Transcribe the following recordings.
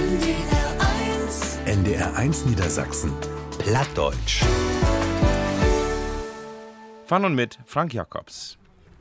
NDR1 Niedersachsen. Plattdeutsch. Von und mit Frank Jacobs.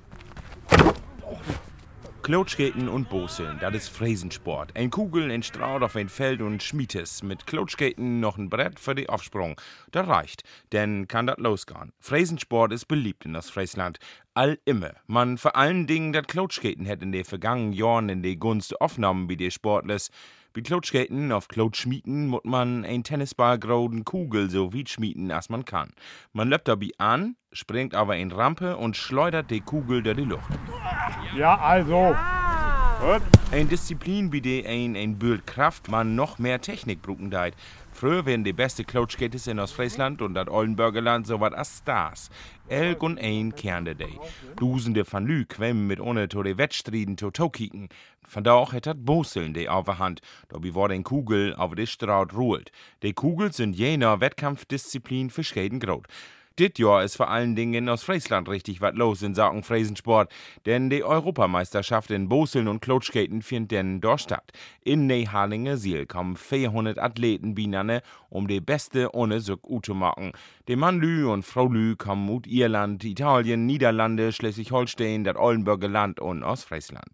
Klotschskaten und Boseln, das ist Fräsensport. Ein Kugel, ein Straut auf ein Feld und Schmietes. Mit Klotschskaten noch ein Brett für die Aufsprung. Das reicht, denn kann das losgehen. Fräsensport ist beliebt in das Friesland. All immer. Man vor allen Dingen das Klotschskaten hat in den vergangenen Jahren in die Gunst aufgenommen wie die Sportlers. Bei Klotschskaten auf Klotschmieten muss man ein Tennisball großen Kugel so weit schmieden, als man kann. Man löppt dabei an, springt aber in Rampe und schleudert die Kugel durch die Luft. Ja, also. Gut. Ein Disziplin, bei der ein Bild Kraft man noch mehr Technik brauchen deit. Früher werden die beste Klotschkaters in Ostfriesland und das Oldenburgerland so was als Stars. Elk und ein kernde de. Dusende van Lü quemmen mit ohne to de Wettstriden to kicken. Von da auch hat Boseln de auf der Hand, dabei war den Kugel auf de Straut ruht. De Kugel sind jener Wettkampfdisziplin für Skaten grot. Dit Jahr ist vor allen Dingen in Ostfriesland richtig was los in Sachen Fräsensport, denn die Europameisterschaft in Boseln und Klotschskaten findet denn dort statt. In Nehalinge Siel kommen 400 Athleten binane, um die Beste ohne Sück zu machen. Die Mann Lü und Frau Lü kommen aus Irland, Italien, Niederlande, Schleswig-Holstein, das Oldenburger Land und Ostfriesland.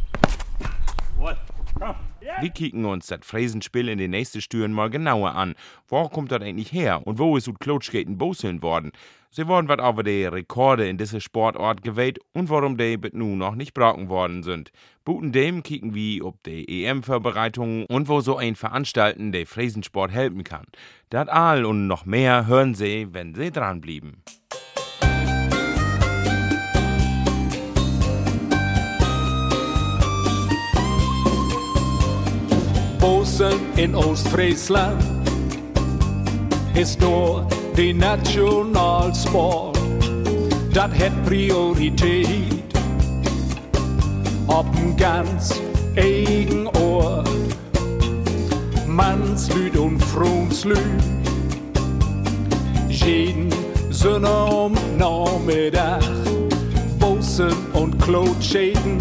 Wir kicken uns das Fräsenspiel in den nächsten Stüren mal genauer an. Wo kommt das eigentlich her und wo ist ut Klotschskaten Boseln worden? Sie wurden wat aber die Rekorde in diesem Sportort gewählt und warum die bis nun noch nicht brauchen worden sind. Buten dem kicken wir ob die EM-Vorbereitungen und wo so ein Veranstalten der Fräsensport helfen kann. Das all und noch mehr hören Sie, wenn Sie dranbleiben. Boseln in Ostfriesland ist nur die Nationalsport. Das hat Priorität ob'n ganz eigen Ort. Mannslüd und Frunslüd, jeden Sonntag um Nachmittag, Boseln und Klotschkaten,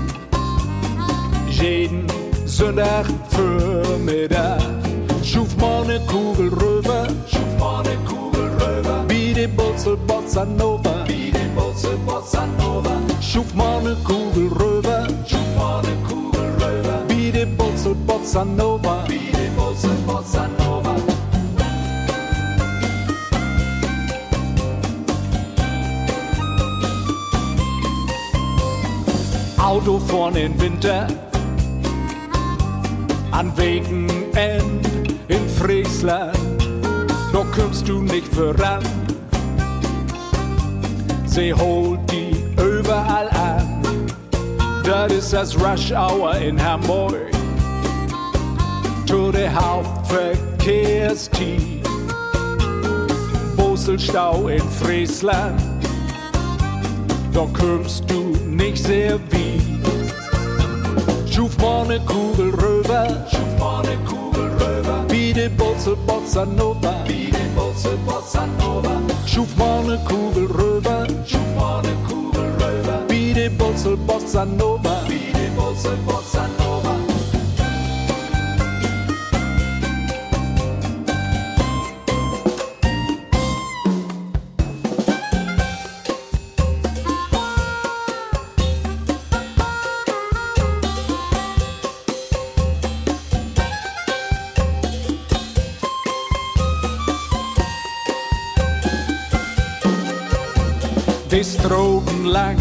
jeden Sonntag Vormittag. Schuf mal ne Kugel rüber, wie die Bossel Bossa Nova, Schuf mal ne Kugel rüber, wie die Bossel Bossa Nova, Auto vorn im Winter, an Wegenend in Friesland, da kommst du nicht voran. Sie holt die überall an. Das ist das Rush Hour in Hamburg, zu der Hauptverkehrstief. Boselstau in Friesland, da kommst du nicht sehr weit. Schuf mal ne Kugel rüber, wie die Bossel Bossa Nova, Schuf mal ne Kugel rüber, wie die Bossel Bossa Nova, die Stroben lang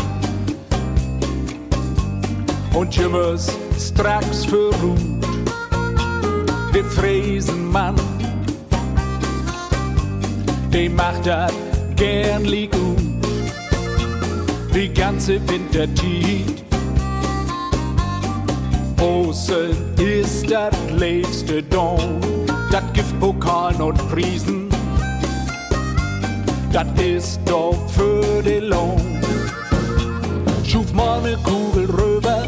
und Jimmers straks verruht. Der Fräsenmann, der macht das gern lieg gut. Die ganze Wintertiet, Boseln ist das letzte Dom. Das gibt Pokalen und Priesen, das ist doch für die Lohn. Schuf mal ne Kugel rüber,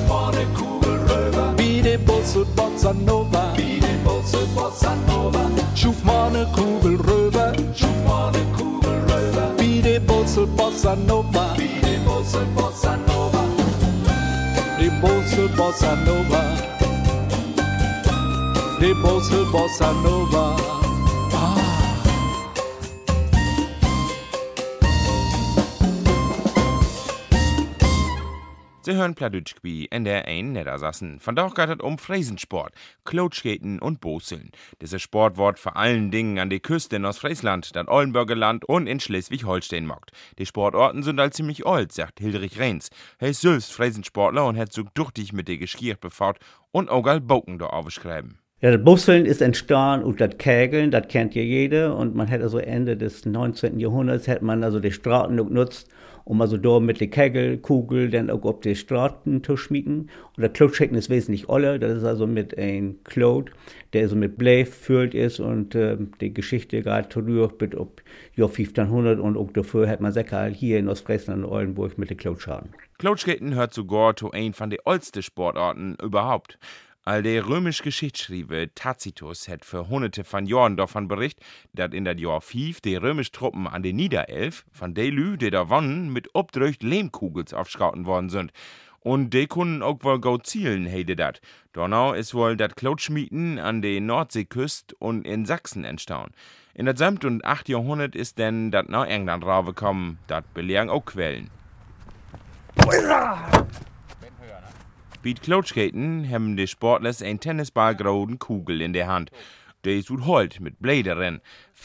wie die Bossel Bossa Nova, Schuf mal ne Kugel rüber, wie die Bossel Bossa Nova, die Bossel Bossa Nova. de Bosse Bossa Nova. Sie hören Plattdeutsch-Gbi in der ein Niedersassen. Von da geht es um Fräsensport, Klotschskaten und Boseln. Dieses Sport wird vor allen Dingen an der Küste in Ostfriesland, das Oldenburger Land und in Schleswig-Holstein mockt. Die Sportorten sind halt ziemlich alt, sagt Hildrich Rehns. Er ist selbst Fräsensportler und hat so duchtig mit der Geschirr befaut und auch all Boken da aufgeschrieben. Ja, das Busseln ist entstanden und das Kegeln, das kennt ja jeder. Und man hat also Ende des 19. Jahrhunderts hat man also die Straßen genutzt, um also da mit der Kegelkugel dann auch auf die Straßen zu schmieden. Und der Klotschecken ist wesentlich oller. Das ist also mit einem Klot, der so mit Blei gefüllt ist und die Geschichte gerade zurück bis auf Jahr 1500 und auch dafür hat man sicher hier in Ostfriesland und Oldenburg mit den Klotschaden. Klotschskaten hört sogar zu ein von den ältesten Sportarten überhaupt. All der römische Geschichtsschreiber Tacitus hat für hunderte von Jahren davon berichtet, dass in das Jahr 5 die römischen Truppen an der Niederelf von den Lü, die da wonnen, mit obdrückt Lehmkugels aufgeschossen worden sind. Und die können auch wohl gut zielen, heide dat. Donau ist wohl das Klotschmieden an der Nordseeküste und in Sachsen entstanden. In das 7. und 8. Jahrhundert ist denn das nach England rausgekommen. Das belehren auch Quellen. Bei Klotschskaten haben die Sportler ein tennisballgroßen Kugel in der Hand. Der ist gut Holz mit Blädern.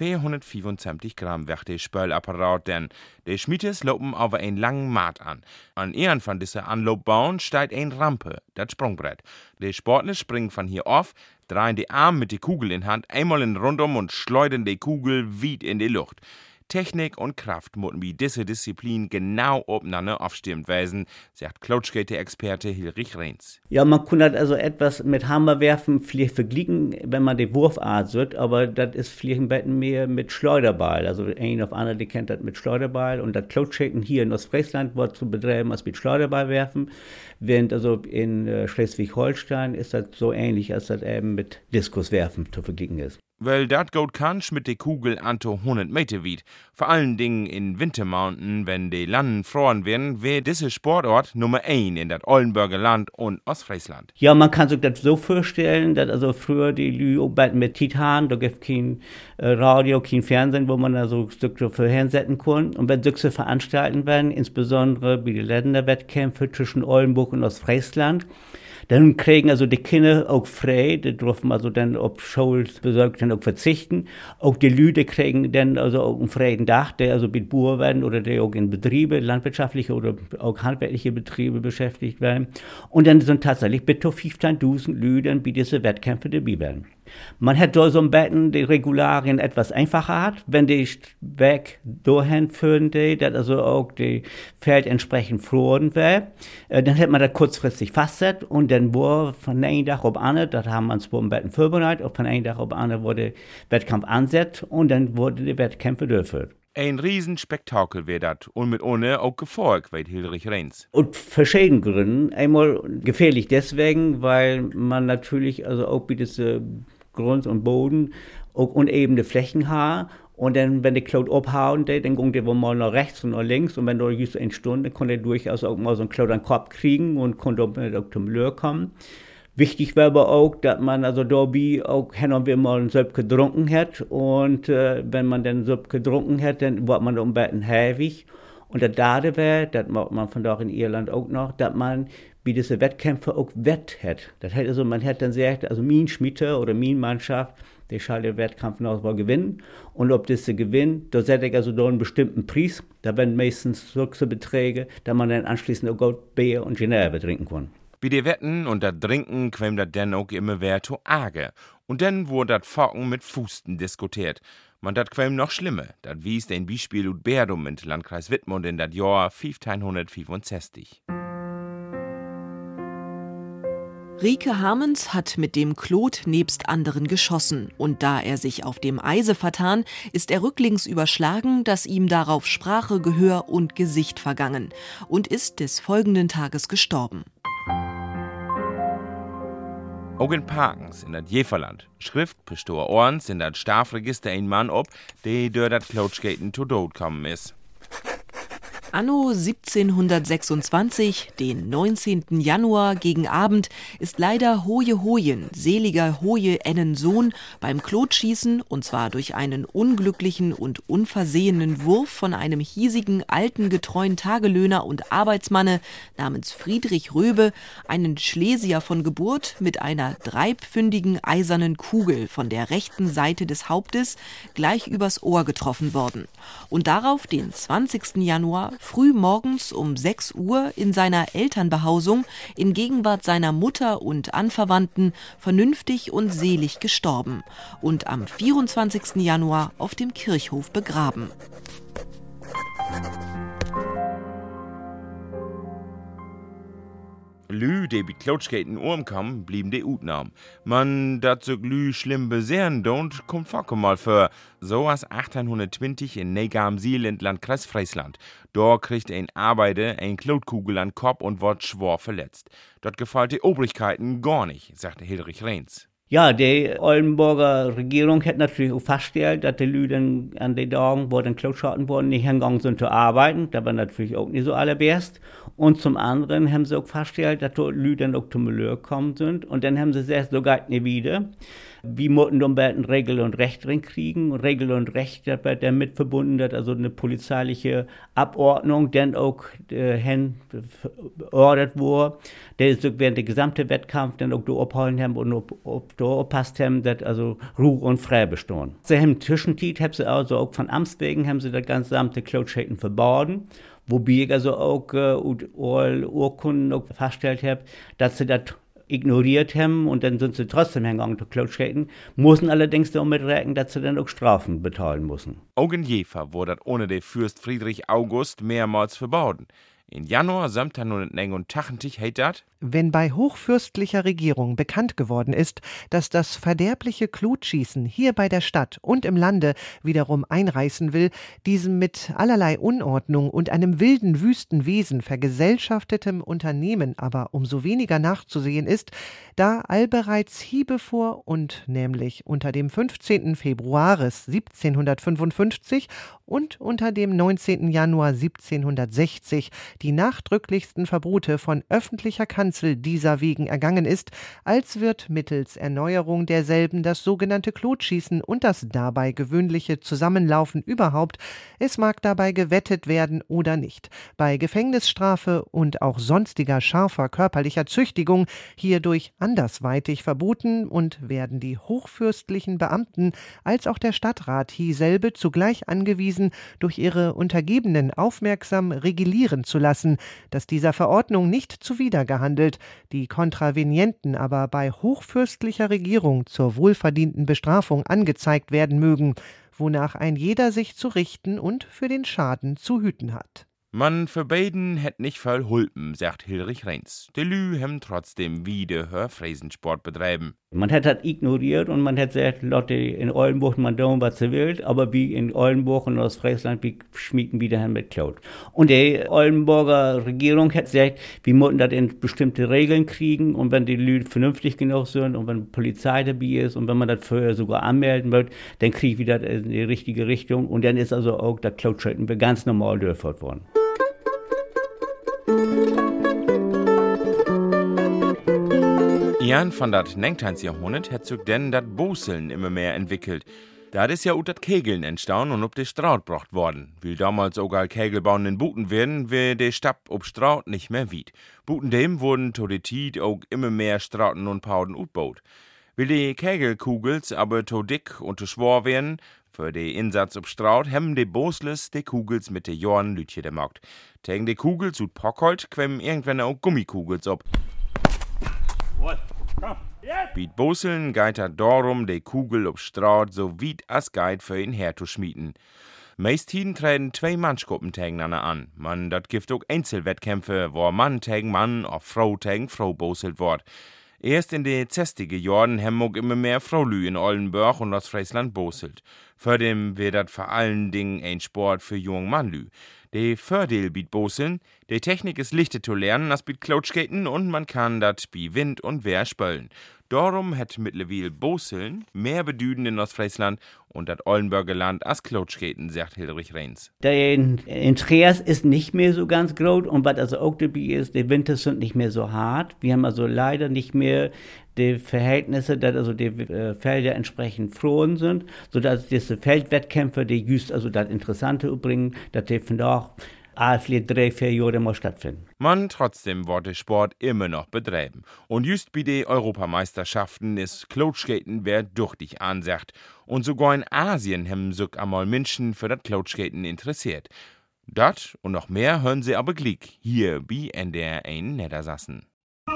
425 Gramm wiegt der Spölapparat denn. Die Schmiedes laufen auf einen langen Maat an. An einem von diesen Anlaufbauen steht eine Rampe, das Sprungbrett. Die Sportler springen von hier auf, drehen die Arme mit der Kugel in Hand einmal in Rundum und schleudern die Kugel weit in die Luft. Technik und Kraft müssen wie diese Disziplin genau aufeinander aufstimmt werden, sagt Klotschskate-Experte Hildrich Rehns. Ja, man kann das also etwas mit Hammerwerfen vielleicht vergleichen, wenn man die Wurfart sieht, aber das ist vielleicht ein bisschen mehr mit Schleuderball. Also ein auf andere, die kennt das mit Schleuderball und das Klotschskaten hier in Ostfriesland wird zu betreiben als mit Schleuderball werfen, während also in Schleswig-Holstein ist das so ähnlich, als das eben mit Diskuswerfen zu vergleichen ist. Weil dat gut kannst mit der Kugel anto 100 Meter weit. Vor allen Dingen in Wintermountain, wenn die Landen froren werden, wäre diese Sportort Nummer 1 in das Oldenburger Land und Ostfriesland. Ja, man kann sich das so vorstellen, dass also früher die Lü mit Titan, da gibt es kein Radio, kein Fernsehen, wo man also Stücke für hinsetzen kann. Und wenn solche veranstalten werden, insbesondere bei den Länderwettkämpfen zwischen Oldenburg und Ostfriesland, dann kriegen also die Kinder auch frei, die dürfen also dann auf Schulbesorgten auch verzichten. Auch die Leute kriegen dann also auch einen freien Tag, der also mit Bauern werden oder die auch in Betriebe, landwirtschaftliche oder auch handwerkliche Betriebe beschäftigt werden. Und dann sind tatsächlich bis zu 15.000 Leute bei diesen Wettkämpfen dabei werden. Man hat da so ein bisschen die Regularien etwas einfacher hat, wenn die Weg dahin führen, dass also auch die Feld entsprechend froren wäre, dann hätte man das kurzfristig festgesetzt und dann war von einem Tag auf anderen, das haben wir uns ein bisschen vorbereitet, und von einem Tag auf anderen wurde der Wettkampf angesetzt und dann wurde die Wettkämpfe durchgeführt. Ein Riesenspektakel wäre das und mit ohne auch Gefolg, weiß Hildrich Rehns. Und verschiedenen Gründen. Einmal gefährlich deswegen, weil man natürlich also auch bei diesem Grund und Boden auch unebene Flächen hat. Und dann, wenn die Cloud abhauen, dann gehen die mal nach rechts und nach links. Und wenn du just eine Stunde, kann der durchaus auch mal so einen Cloud an den Kopf kriegen und kann auch zum Löhr kommen. Wichtig wäre aber auch, dass man also dabei auch hin und wieder mal einen Söp getrunken hat. Und wenn man dann Söp getrunken hat, dann wird man ein bisschen heavig. Und das Dade wäre, das macht man von da in Irland auch noch, dass man bei diesen Wettkämpfen auch Wett hat. Das heißt also, man hat dann gesagt, also mein Schmiede oder meine Mannschaft, die soll den Wettkampf noch mal gewinnen. Und ob das gewinnt, da setze ich also da einen bestimmten Preis. Da werden meistens solche Beträge, dass man dann anschließend auch Gold, Bier und Genève trinken kann. Bei den Wetten und das Trinken quäm das dann auch immer wer zu arge. Und dann wurde das Focken mit Fusten diskutiert. Man dat quäm noch schlimmer. Das wies ein Beispiel ut Berdum in Landkreis Wittmund in das Jahr 1565. Rieke Hamens hat mit dem Klot nebst anderen geschossen. Und da er sich auf dem Eise vertan, ist er rücklings überschlagen, dass ihm darauf Sprache, Gehör und Gesicht vergangen und ist des folgenden Tages gestorben. Auch in Parkens in das Jeverland schrift Pastor Orns in das Strafregister ein Mann ob, der durch das Klotschskaten zu Tod kommen ist. Anno 1726, den 19. Januar gegen Abend, ist leider Hoje Hojen, seliger Hoje Ennen Sohn, beim Klotschießen, und zwar durch einen unglücklichen und unversehenen Wurf von einem hiesigen, alten, getreuen Tagelöhner und Arbeitsmanne namens Friedrich Röbe, einen Schlesier von Geburt, mit einer dreipfündigen eisernen Kugel von der rechten Seite des Hauptes gleich übers Ohr getroffen worden. Und darauf den 20. Januar früh morgens um 6 Uhr in seiner Elternbehausung in Gegenwart seiner Mutter und Anverwandten vernünftig und selig gestorben und am 24. Januar auf dem Kirchhof begraben. Lü, die mit Klotschkeiten umkamen, blieben die Utnahm. Man, dat so Lü schlimm besehren don't, kommt vorkommen mal für. So was 1820 in Negam-Seeland, Landkreis Friesland. Dort kriegt ein Arbeiter ein Klotkugel an Kopf und wird schwer verletzt. Dort gefällt die Obrigkeiten gar nicht, sagte Hilrich Reins. Ja, die Oldenburger Regierung hat natürlich auch festgestellt, dass die Leute an den Tagen, wo den Klotschatten wurden, nicht hingegangen sind zu arbeiten. Das war natürlich auch nicht so allerbest. Und zum anderen haben sie auch festgestellt, dass die Leute auch zum Müller gekommen sind. Und dann haben sie gesagt, so geht nicht wieder. Wir mussten dann bald Regel und Recht drin kriegen. Und Regel und Recht, das wird damit verbunden, dass also eine polizeiliche Abordnung dann auch verordnet wurde. Der ist während der gesamte Wettkampf dann auch da abgehalten haben und da aufpasst haben, dass also Ruhe und Frei bestehen. Sie haben Zwischenzeit, haben sie also auch von Amts wegen, haben sie das ganze gesamte Klotschäten verboten. Wobei ich also auch Urkunden auch festgestellt habe, dass sie das ignoriert haben und dann sind sie trotzdem hingegangen zu Klotschäten, mussten allerdings damit rechnen, dass sie dann auch Strafen bezahlen müssen. Auch in Jever wurde das ohne den Fürst Friedrich August mehrmals verboten. In Januar 1789 heißt das: Wenn bei hochfürstlicher Regierung bekannt geworden ist, dass das verderbliche Klotschießen hier bei der Stadt und im Lande wiederum einreißen will, diesem mit allerlei Unordnung und einem wilden, wüsten Wesen vergesellschaftetem Unternehmen aber umso weniger nachzusehen ist, da allbereits hiebevor und nämlich unter dem 15. Februaris 1755 und unter dem 19. Januar 1760 die nachdrücklichsten Verbote von öffentlicher Kanzel dieser wegen ergangen ist, als wird mittels Erneuerung derselben das sogenannte Klotschießen und das dabei gewöhnliche Zusammenlaufen überhaupt, es mag dabei gewettet werden oder nicht, bei Gefängnisstrafe und auch sonstiger scharfer körperlicher Züchtigung hierdurch andersweitig verboten und werden die hochfürstlichen Beamten als auch der Stadtrat hieselbe zugleich angewiesen, durch ihre Untergebenen aufmerksam regulieren zu lassen, dass dieser Verordnung nicht zuwidergehandelt, die Kontravenienten aber bei hochfürstlicher Regierung zur wohlverdienten Bestrafung angezeigt werden mögen, wonach ein jeder sich zu richten und für den Schaden zu hüten hat. Man für beiden hätt nicht voll hulpen, sagt Hilrich Reins. Die Lü haben trotzdem wieder Hörfräsensport betreiben. Man hat das ignoriert und man hat gesagt, Leute, in Oldenburg, man tun, was sie will, aber wie in Oldenburg und Ostfriesland, wir schmieden wieder hin mit Klot. Und die Oldenburger Regierung hat gesagt, wir müssen das in bestimmte Regeln kriegen und wenn die Leute vernünftig genug sind und wenn die Polizei dabei ist und wenn man das vorher sogar anmelden wird, dann kriegt wir das in die richtige Richtung und dann ist also auch das Klotschalten ganz normal durchgeführt worden. Jan von dat 19. Jahrhundert hat sich denn dat Boseln immer mehr entwickelt. Da ist ja auch dat Kegeln entstanden und ob de Straut brocht worden. Will damals sogar Kegelbauen in Buten werden, wär de Stab ob Straut nicht mehr wied. Buten dem wurden to de Tiet auch immer mehr Strauten und Pauden utbaut. Will die Kegelkugels aber to dick und to schwor werden, für de Insatz ob Straut hemmen de Bosles de Kugels mit de Jorn Lütje der Markt. Tegen de Kugels ut Pockholt quemmen irgendwann auch Gummikugels ob. Biet Boseln geit er darum, de Kugel ob Straut so weit as geit für ihn herzuschmieden. Meisthin treten 2 Mannsgruppen gegeneinander an. Man dat gibt auch Einzelwettkämpfe, wo Mann gegen Mann oder Frau gegen Frau boselt wird. Erst in de 60er Jahren haben auch immer mehr Fraulü in Oldenburg und Ostfriesland boselt. Für den wird das vor allen Dingen ein Sport für jungen Mannlü. Der Vorteil bietet Boseln, die Technik ist leichter zu lernen als bietet Cloudskaten und man kann das bei Wind und Wehr spölen. Darum hat mittlerweile Boseln mehr Bedüden in Ostfriesland und das Oldenburger Land als Cloudskaten, sagt Hildrich Reins. Der Interesse ist nicht mehr so ganz groß und was also auch dabei ist, die Winter sind nicht mehr so hart. Wir haben also leider nicht mehr die Verhältnisse, dass also die Felder entsprechend frohen sind, sodass diese Feldwettkämpfe, die just also das Interessante bringen, dass die von da vielleicht 3-4 Jahre mal stattfinden. Man trotzdem wird der Sport immer noch betreiben. Und just bei den Europameisterschaften ist Cloudskaten wer duchtig ansagt. Und sogar in Asien haben sich einmal Menschen für das Cloudskaten interessiert. Das und noch mehr hören Sie aber gleich hier bei NDR 1 Niedersachsen.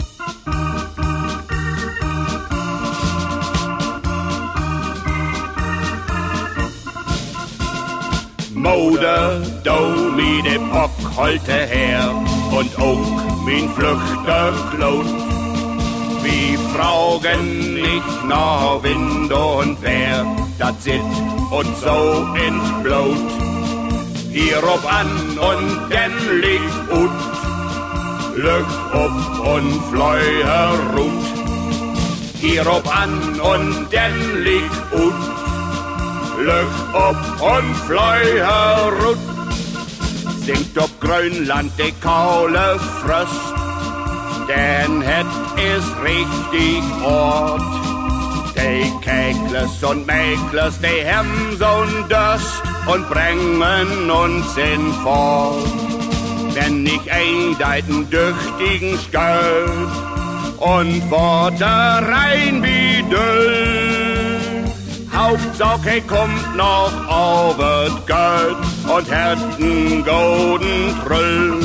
Mode, do mi de Bock holte her und auch min Flüchter Klot. Wie fragen nicht nach Wind und Wehr, dat sit und so in Blut. Hier ob an und den liegt ut, Lück ob und Fleuer ruht. Hier ob an und den liegt ut, Lück ob und Fleuer ruht. Singt ob Grönland de kaule Fröst, denn het is richtig Ort. De Käkles und Mäkles, de hem so'n Döst und bringen uns in Fort. Wenn ich einen düchtigen Sköld und Worte rein wie Düll. Hauptsache kommt noch over Geld und hat n golden Trüll.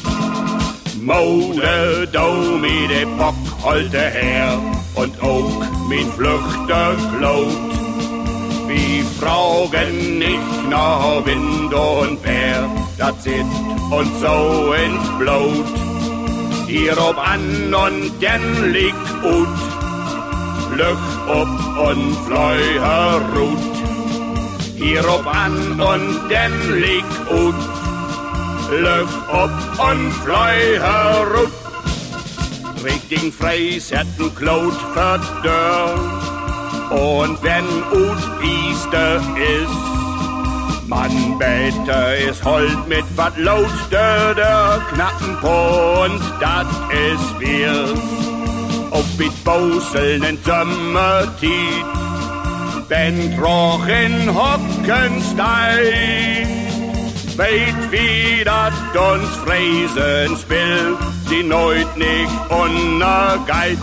Mode, do mi de Bock holte her und auch min Flüchter Klot. Wie fragen nicht nach Wind und Wehr, dat sit und so ins Blut. Hier ob an und den liegt ut, Lück ob und Fleuer ruht. Hier ob an und den liegt ut, Lück ob und Fleuer ruht. Richtigen Freis hat n Klot für Dörr, und wenn ut Easter is, man bete is hold mit wat laut der knappen Pond, dat is wir's. Auf mit Boseln in Sommertied, wenn Troch in Hockenstein, weit wie dat uns Fräsen spill, sie neut nicht unergeit.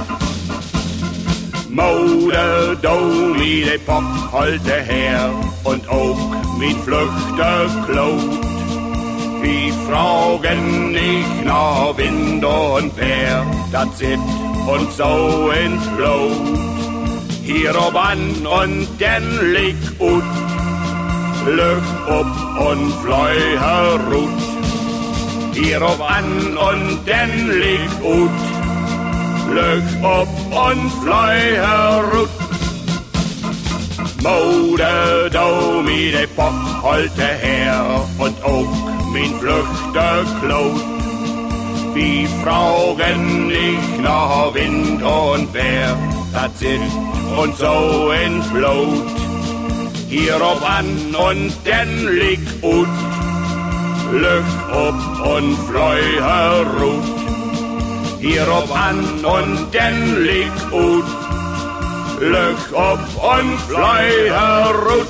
Mode, do mi de Bock holte her und auch mit Flüchter Klot. Wie fragen nicht nach Wind und Wehr, dat sit und so ins Blut. Hier ob an und den liegt ut, Lück ob und Fleuer ruht. Hier ob an und den liegt ut, Lück ob und Fleuer ruht. Mode, do mi de Bock holte her und auch min Flüchter Klot. Wie fragen nicht nach Wind und Wehr, dat sit und so ins Blut. Hier ob an und den liegt ut, Lück ob und Fleuer ruht. Hier ob an und den liegt ut, Lück ob und Fleuer ruht.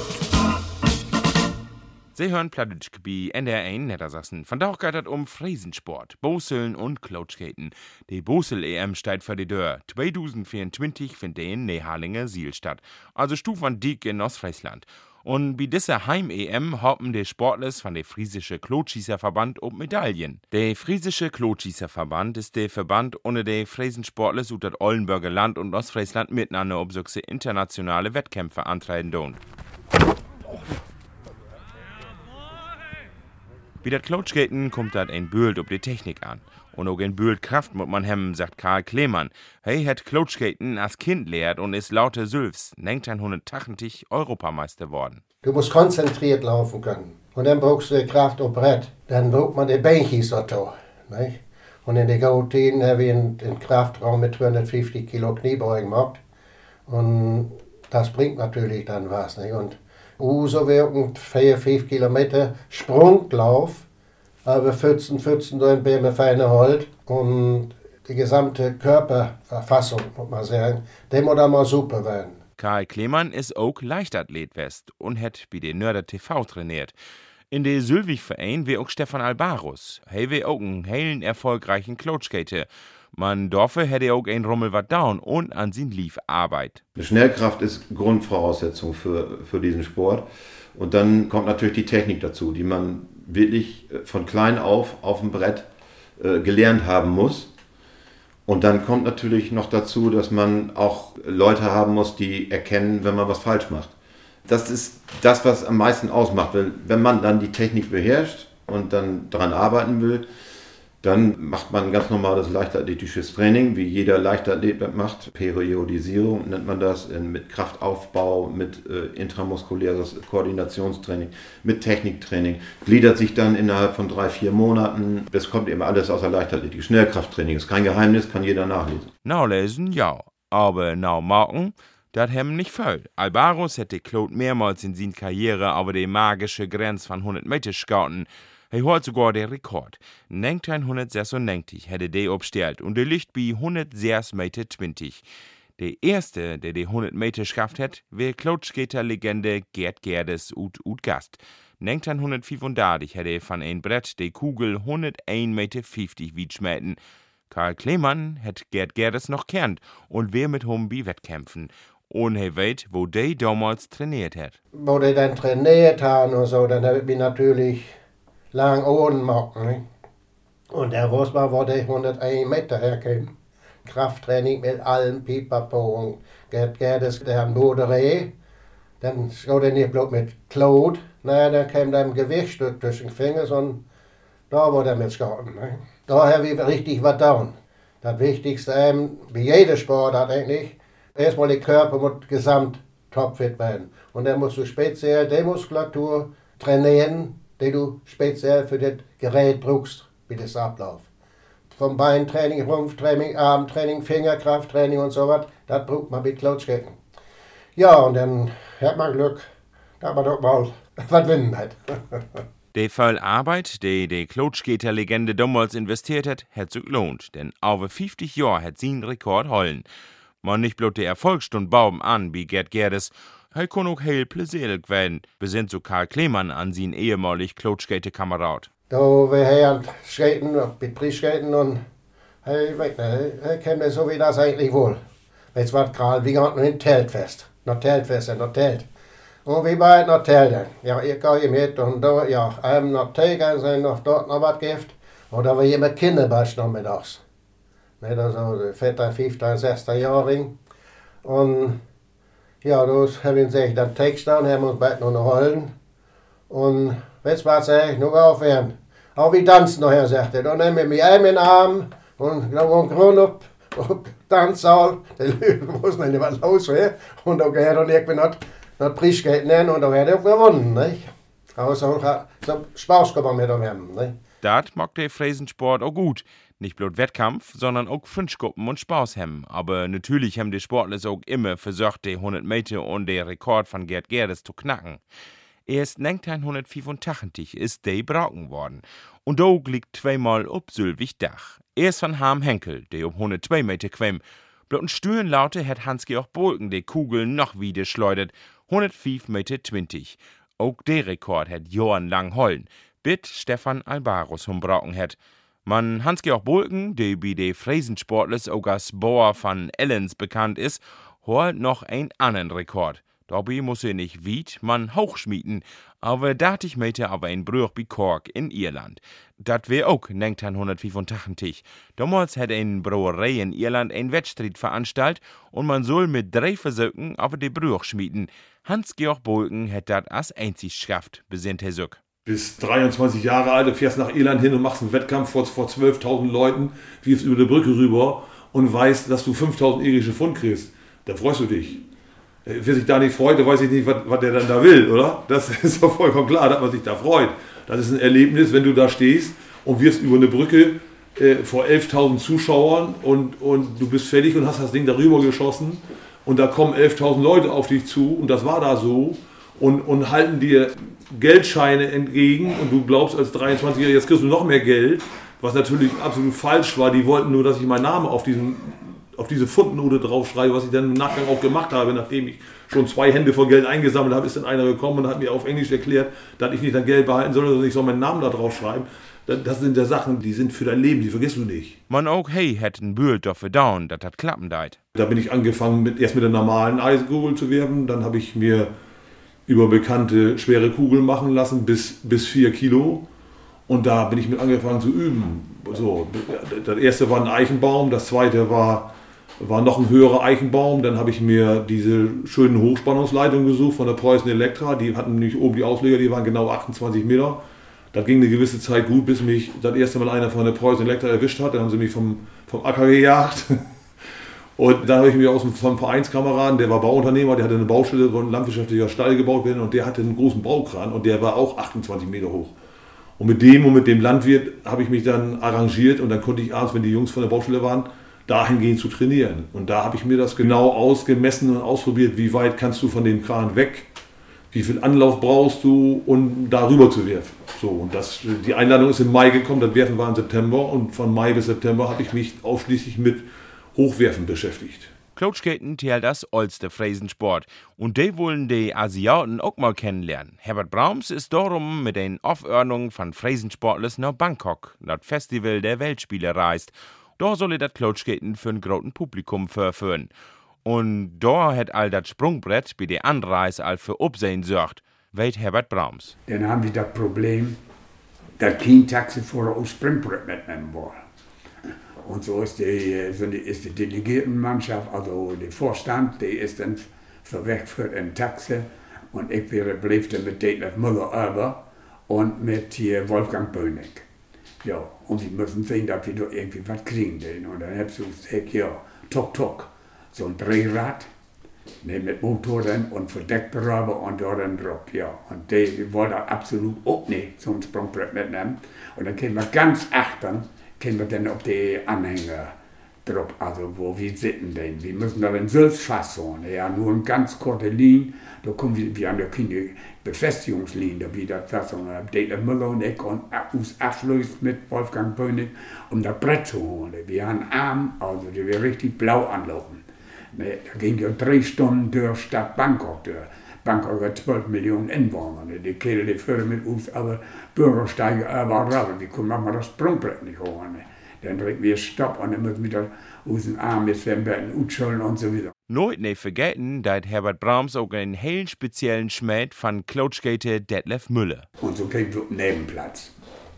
Sie hören Plattdeutsch bei NDR 1 Niedersachsen. Von da geht es um Friesensport, Boseln und Cloudskaten. Die Bosel-EM steht für die Tür. 2024 findet in Nehalingen Siel statt, also Stufan Diek in Ostfriesland. Und bei dieser Heim-EM hoffen die Sportler von der Friesische Klotschießerverband um Medaillen. Der Friesische Klotschießerverband ist der Verband, ohne der Friesensportler aus das Oldenburger Land und Ostfriesland miteinander auf solche internationale Wettkämpfe antreten tun. Bei der Cloudskaten kommt das ein Bild auf die Technik an. Und auch in Bühlkraft muss man hem, sagt Karl Klemann. Hey hat Klotschkaten als Kind lehrt und ist lauter Sülfs 1980 Europameister worden. Du musst konzentriert laufen können. Und dann brauchst du die Kraft auf Brett. Dann braucht man die Beinchis dazu. Nicht? Und in den guten Zeiten haben wir einen Kraftraum mit 250 Kilo Kniebeugen gemacht. Und das bringt natürlich dann was. Nicht? Und so wirken 4-5 Kilometer Sprunglauf, aber 14 dann bin ich feine Holt. Und die gesamte Körperverfassung, muss man sagen, der muss dann mal super werden. Karl Klemann ist auch Leichtathlet west und hat bei den Nörder TV trainiert. In der Sülwig-Verein wie auch Stefan Albarus. Hey, wie auch einen hellen, erfolgreichen Klotschkater. Man dafür hätte auch ein Rummel wat down und an sin lief Arbeit. Schnellkraft ist Grundvoraussetzung für diesen Sport. Und dann kommt natürlich die Technik dazu, die man wirklich von klein auf dem Brett gelernt haben muss. Und dann kommt natürlich noch dazu, dass man auch Leute haben muss, die erkennen, wenn man was falsch macht. Das ist das, was am meisten ausmacht. Wenn man dann die Technik beherrscht und dann daran arbeiten will, dann macht man ein ganz normales leichtathletisches Training, wie jeder Leichtathlet macht. Periodisierung nennt man das, mit Kraftaufbau, mit intramuskuläres Koordinationstraining, mit Techniktraining. Gliedert sich dann innerhalb von 3-4 Monaten. Das kommt eben alles aus der Leichtathletik. Schnellkrafttraining ist kein Geheimnis, kann jeder nachlesen. Nachlesen, ja, aber machen, das hem nicht voll. Albarus hätte Claude mehrmals in seiner Karriere aber die magische Grenze von 100 Meter schauten. Er hat sogar den Rekord. 1996 hätte der aufgestellt und der liegt bei 106,20 Meter. Der erste, der die 100 Meter geschafft hat, war Klotschkater-Legende Gerd Gerdes ut Gast. 1935 hätte er von ein Brett die Kugel 101,50 Meter weit schmeten. Karl Klemann hat Gerd Gerdes noch kennt und wer mit ihm bei Wettkämpfen. Und er weiß, wo der damals trainiert hat. Wo die dann trainiert haben und so, dann habe ich mich natürlich lang ohne machen. Nicht? Und er wusste mal, wo die 101 Meter herkommen. Krafttraining mit allen Pipapo. Gerd Gerdes, der hat Moderé. Dann schaut er nicht bloß mit Claude. Nein, dann kam da ein Gewichtstück zwischen den Fingern und da wurde er mitgeschossen. Da habe ich richtig was down. Das Wichtigste, wie jeder Sportart eigentlich, erstmal der Körper muss gesamt topfit werden. Und dann musst du speziell die Muskulatur trainieren, die du speziell für das Gerät brauchst, wie das abläuft. Vom Beintraining, Rumpftraining, Armtraining, Fingerkrafttraining und so was, das braucht man mit Klotschkaten. Ja, und dann hat man Glück, dass man doch mal was gewinnen hat. Die viel Arbeit, die Klotschkater-Legende damals investiert hat sich gelohnt, denn over 50 Jahre hat sie einen Rekord holen. Man nicht bloß die Erfolgsstund bauen an, wie Gerd Gerdes, er kann auch heel plöselig werden, besinnt so Karl Klemann an seinen ehemalig Klotschkater-Kamerad. Da wir haben Skaten, Betriebsskaten und er kennt mir so wie das eigentlich wohl. Jetzt war Karl, wie geht noch in Teltfest? Noch Teltfest, noch Telt. Und wie weit noch Telten? Ja, ich gehe mit und da, ja, einem noch Tegen sind, noch dort noch was Gift. Und da war jemand Kinderbasch noch mit uns. Nicht also 14, 15, 16 Jahre. Und ja, das haben wir gesagt, dann Text an, haben uns beide noch holen. Und jetzt war es eigentlich noch aufwärmen. Auch wie tanzen nachher, sagt er. Dann nehmen wir mich einen in den Arm und Grund auf Tanzsaal. Die Leute wussten nicht, was los war. Und da geht dann irgendwann noch Prischgeld nennen und da wird er gewonnen. Nicht? Aber so Spaß kann man mit dem haben. Nicht? Das mag der Fräsensport auch gut. Nicht bloß Wettkampf, sondern auch Freundschaften und Spaß haben. Aber natürlich haben die Sportler auch immer versucht, die 100 Meter und den Rekord von Gerd Gerdes zu knacken. Erst 1985 ist der gebrochen worden. Und da liegt zweimal ob Sülwig Dach. Erst von Harm Henkel, der um 102 Meter quem. Bloß ein Störenlaute hat Hans-Georg Bolken die Kugel noch wieder schleudert. 105,20 Meter. Auch der Rekord hat jahrelang hollen, bis Stefan Albarus gebrochen hat. Man Hans-Georg Bolken, der bei den Fräsensportlers auch als Bauer von Ellens bekannt ist, holt noch einen anderen Rekord. Dabei muss er nicht weit, man hochschmieden, aber 30 Meter auf ein Bruch bei Cork in Irland. Das wär auch 1985. Damals hat eine Brauerei in Irland einen Wettstreit veranstaltet und man soll mit 3 Versuchen auf die Bruch schmieden. Hans-Georg Bolken hat das als einzig geschafft, besinnt Herr Sück. bist 23 Jahre alt, du fährst nach Irland hin und machst einen Wettkampf vor 12.000 Leuten, wirfst über die Brücke rüber und weißt, dass du 5.000 irische Pfund kriegst. Da freust du dich. Wer sich da nicht freut, da weiß ich nicht, was der dann da will, oder? Das ist doch vollkommen klar, dass man sich da freut. Das ist ein Erlebnis, wenn du da stehst und wirfst über eine Brücke vor 11.000 Zuschauern und du bist fertig und hast das Ding darüber geschossen und da kommen 11.000 Leute auf dich zu und das war da so und halten dir Geldscheine entgegen und du glaubst als 23-Jähriger, jetzt kriegst du noch mehr Geld, was natürlich absolut falsch war. Die wollten nur, dass ich meinen Namen auf diese Pfundnote draufschreibe, was ich dann im Nachgang auch gemacht habe, nachdem ich schon 2 Hände voll Geld eingesammelt habe, ist dann einer gekommen und hat mir auf Englisch erklärt, dass ich nicht das Geld behalten soll, sondern ich soll meinen Namen da draufschreiben. Das sind ja Sachen, die sind für dein Leben, die vergisst du nicht. Man auch hey hätt ein Bild dafür down, das hat klappen deit. Da bin ich angefangen, erst mit der normalen Eiskugel zu werfen, dann habe ich mir über bekannte schwere Kugeln machen lassen, bis 4 Kilo. Und da bin ich mit angefangen zu üben. So, das erste war ein Eichenbaum, das zweite war noch ein höherer Eichenbaum. Dann habe ich mir diese schönen Hochspannungsleitungen gesucht von der Preußen Elektra. Die hatten nämlich oben die Ausleger, die waren genau 28 Meter. Das ging eine gewisse Zeit gut, bis mich das erste Mal einer von der Preußen Elektra erwischt hat. Dann haben sie mich vom Acker gejagt. Und dann habe ich mir vom Vereinskameraden, der war Bauunternehmer, der hatte eine Baustelle, wo ein landwirtschaftlicher Stall gebaut werden und der hatte einen großen Baukran und der war auch 28 Meter hoch. Und mit dem Landwirt habe ich mich dann arrangiert und dann konnte ich abends, wenn die Jungs von der Baustelle waren, dahin gehen zu trainieren. Und da habe ich mir das genau ausgemessen und ausprobiert, wie weit kannst du von dem Kran weg, wie viel Anlauf brauchst du, um da rüber zu werfen. So, und die Einladung ist im Mai gekommen, das Werfen war im September und von Mai bis September habe ich mich ausschließlich mit Hochwerfen beschäftigt. Klotschkaten zählt als oldste Fräsensport und die wollen die Asiaten auch mal kennenlernen. Herbert Braums ist darum mit den Aufordnungen von Fräsensportlers nach Bangkok, das Festival der Weltspiele reist. Da soll das Klotschkaten für ein großes Publikum verführen. Und da hat all das Sprungbrett bei der Anreise all für Upsehen sorgt, weiß Herbert Braums. Dann haben wir das Problem, dass kein Taxifahrer aufs Sprungbrett mitnehmen wollen. Und so ist die Delegiertenmannschaft, also der Vorstand, der ist dann verwechselt für ein Taxi. Und ich blieb dann mit Detlef Müller über und mit hier Wolfgang Bönig. Ja, und wir müssen sehen, dass wir da irgendwie was kriegen. Und dann hab ich gesagt, ja, Tok-Tok, so ein Drehrad, mit Motor dann und Verdeckberäuber und da dann drauf. Ja, und die wollte absolut auch nicht so ein Sprungbrett mitnehmen. Und dann kämen wir ganz achtern, können wir dann auf die Anhänger drauf, also wo wir sitzen denn. Wir müssen da den Sülz fassen, ja, nur eine ganz kurze Linie, da kommen wir haben ja keine Befestigungslinie, da wieder fassen. Da Detlef Müller und ich und uns abschließt mit Wolfgang Bönig, um das Brett zu holen. Wir haben einen Arm, also die wir richtig blau anlaufen. Ne, da ging ja 3 Stunden durch Stadt Bangkok durch. Bangkok hat 12 Millionen Einwohner. Die Kehle, die führen mit uns, aber Bürgersteige überall. Wir können manchmal das Sprungbrett nicht holen. Dann drücken wir Stopp und dann müssen wir unseren Arm jetzt werden Utschulden und so weiter. Nooit nicht vergessen, dass Herbert Braums auch einen hellen speziellen Schmäh von Klotschkater Detlef Müller. Und so kriegen wir einen Nebenplatz.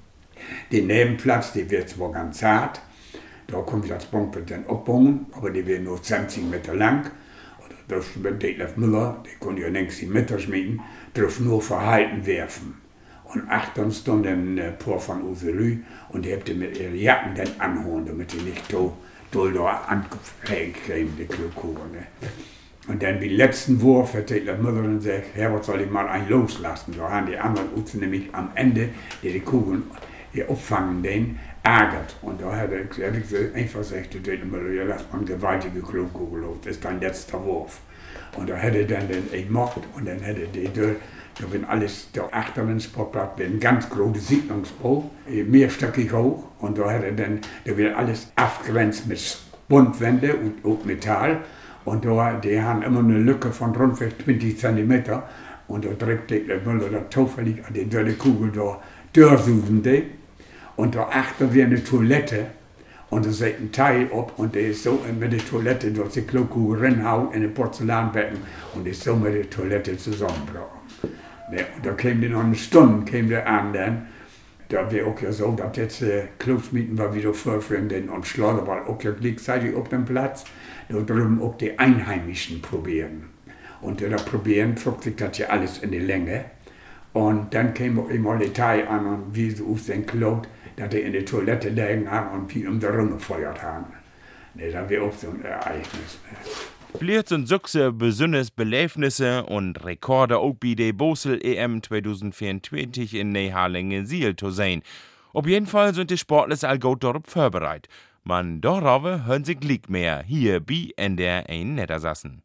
Den Nebenplatz, der wird zwar ganz hart, da kommt das Sprungbrett dann abbauen, aber die wird nur 20 Meter lang. Das mit Detlef Müller, der konnte ja längst die Meter schmieden, darf nur Verhalten werfen. Und achtern stunden ein paar von Uselü und die habt ihr mit ihren Jacken dann anholen, damit die nicht so doll da angekriegt, die Klokugel. Ne? Und dann den letzten Wurf hat Detlef Müller und sagt, Herbert, soll ich mal einen loslassen? Da haben die anderen Uzen nämlich am Ende, die Kugeln hier auffangen, den ärgert. Und da hat er einfach gesagt, Detlef Müller, ja, lass mal eine gewaltige Klokugel los, das ist dein letzter Wurf. Und da hätte dann den gemacht und dann hätte da bin alles, der achteren Sportplatz, ein ganz großer Siedlungsbau, mehrstöckig hoch und da hätte dann, da wird alles abgrenzt mit Buntwände und auch Metall und da, die haben immer eine Lücke von rund 20 cm und da drückt der Müller da zufällig an die dünne Kugel da durchsuchen und da achter wir eine Toilette. Und da setzt ein Teil ab und der ist so mit der Toilette durch die Klokugel reinhaut in ein Porzellanbecken und ist so mit der Toilette zusammengebrochen. Ne, und da käme der noch eine Stunde an dann. Da wäre auch ja so, dass jetzt Clubsmieten war wieder vorführen und Schleuderball auch ja gleichzeitig auf dem Platz. Da drüben auch die Einheimischen probieren. Und da probieren, fruchtet sich das ja alles in die Länge. Und dann kam auch immer Detail an und wie sie auf den Club, dass die in die Toilette liegen haben und wie um die Runde gefeuert haben. Nee, das wäre auch so ein Ereignis. Blitz und Suchse, Besünnes, Beläfnisse und Rekorde auch bei der Bosel EM 2024 in Nehalingen-Siel zu sehen. Auf jeden Fall sind die Sportler all gut darauf vorbereitet. Man darauf hören sie Glück mehr hier bei NDR 1 Niedersachsen.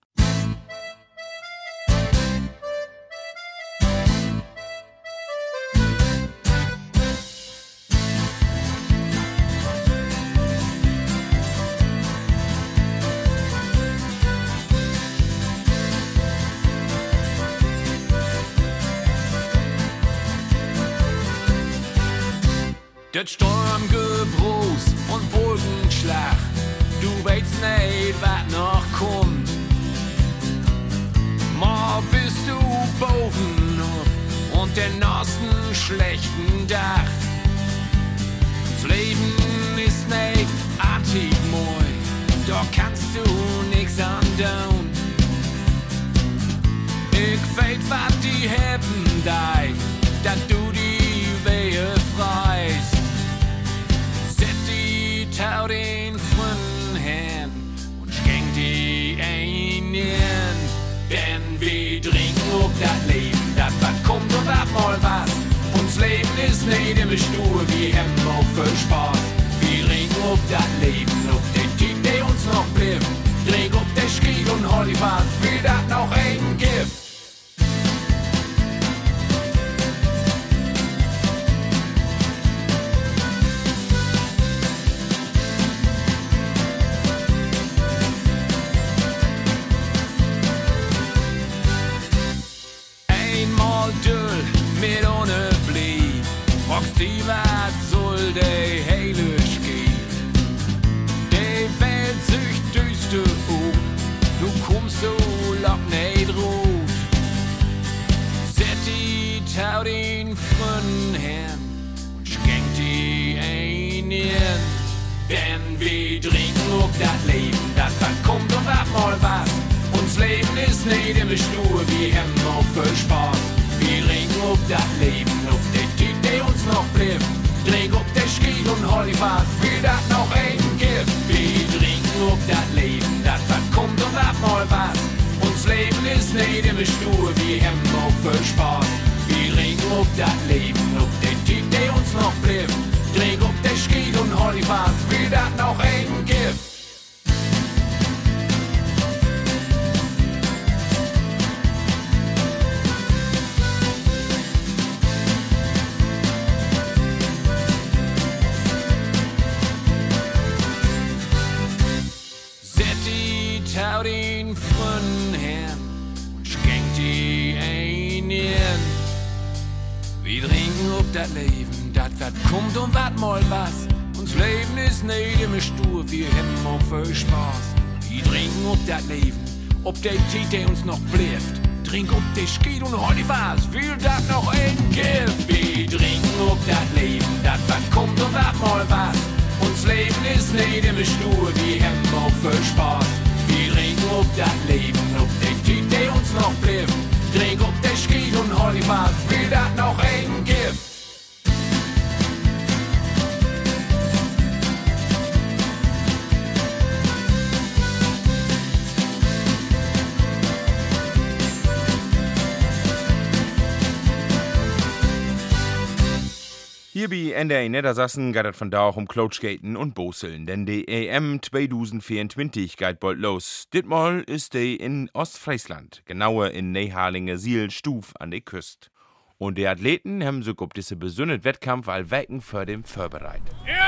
Das Sturmgebrus und Bogenschlag, du weißt nicht, was noch kommt. Mal bist du boven und den nassen schlechten Dach. Das Leben ist nicht artig moi, da kannst du nix andauern. Ich weet, was die haben deit, dass du die Wehe freist. Tau den Fründen hin und schenk die einen, denn wir trinken ob das Leben, das was kommt und ab mal was. Uns Leben ist nicht immer stur, wir haben auch viel Spaß. Wir trinken ob das Leben, ob der Typ, der uns noch bleibt. Trink ob der Schied und hol die Fahrt, will das noch ein Gift. Die was soll die heilig gehen? Die Welt sich düster du kommst so lock nicht rot. Set die Tau den Fründen hin und schenk die einen, denn wir trinken ob das Leben, das was kommt und ab mal was. Uns Leben ist nicht immer stur, wir haben auch viel Spaß. Wir trinken ob das Leben, ob der Typ, der uns noch bleibt. Trink ob der Schied und hol die Fahrt, will das noch ein Gift. Wir trinken ob das Leben, das was kommt und ab mal was. Uns Leben ist nicht immer stur, wir haben auch viel Spaß. Wir trinken ob das Leben, ob der Typ, der uns noch bleibt. Trink ob der Schied und hol die Fahrt, will das noch ein Gift. Tau den Fründen hin und schenk die einen. Wir trinken ob das Leben, das was kommt und wat mal was. Uns Leben ist nicht immer stur, wir haben auch viel Spaß. Wir trinken ob das Leben, ob der Tiet, der uns noch bleibt. Trink ob der Schied und hol die was, will das noch ein Gift. Wir trinken ob das Leben, das was kommt und wat mal was. Uns Leben ist nicht immer stur, wir haben auch viel Spaß. Wir trinken ob das Leben, ob der Typ, der uns noch bleibt. Trink ob der Schied und hol die was, will das noch ein Gift. Hier bei NDR Niedersachsen geht es von da auch um Cloudskaten und Boseln, denn die EM 2024 geht bald los. Ditmal ist die in Ostfriesland, genauer in Nehalingen-Siel, Stuf an der Küste. Und die Athleten haben sich auf diese besonderen Wettkampf all Wecken für den vorbereitet.